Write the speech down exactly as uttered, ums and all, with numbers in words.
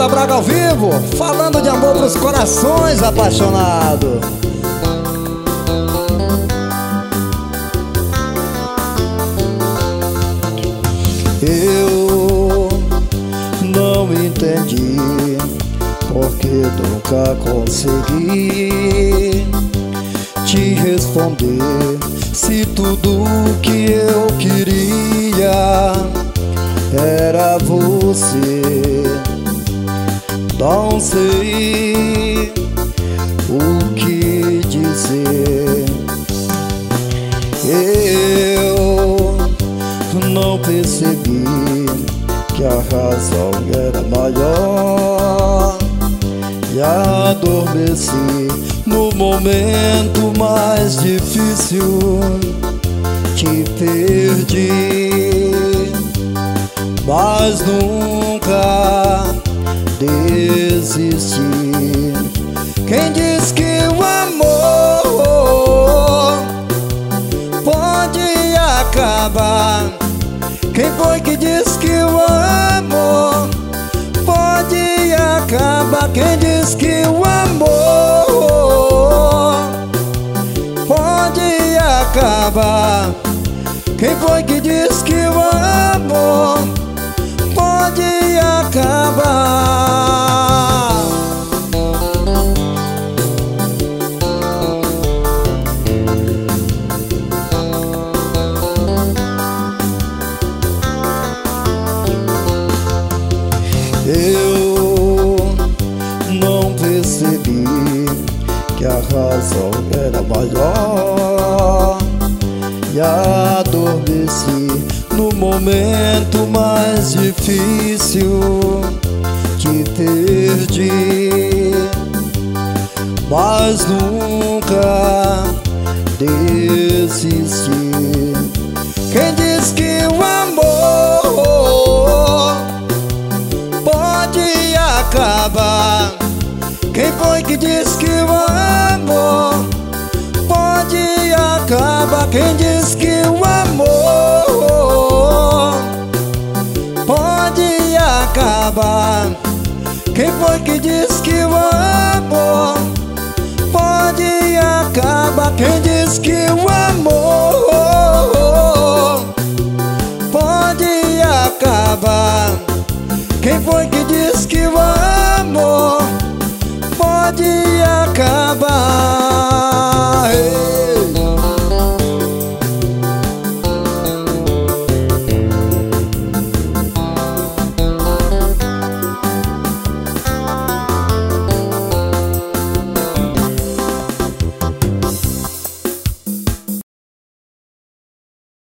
Banda Braga ao vivo, falando de amor pros corações apaixonados. Eu não entendi porque nunca consegui te responder se tudo que eu queria era você. Não sei o que dizer. Eu não percebi que a razão era maior e adormeci no momento mais difícil. Te perdi, mas nunca desisti. Quem diz que o amor pode acabar? Quem foi que diz que o amor pode acabar? Quem diz que o amor pode acabar? Quem foi que diz que o amor pode acabar? Eu não percebi que a razão era maior e adormeci no momento mais difícil. Te perdi, mas nunca desisti. Quem diz que o amor pode acabar? Quem foi que diz que o amor pode acabar? Quem diz que o amor pode acabar? Quem foi que diz que o amor pode acabar? Quem diz que o amor pode acabar? Quem foi que diz que o amor pode acabar?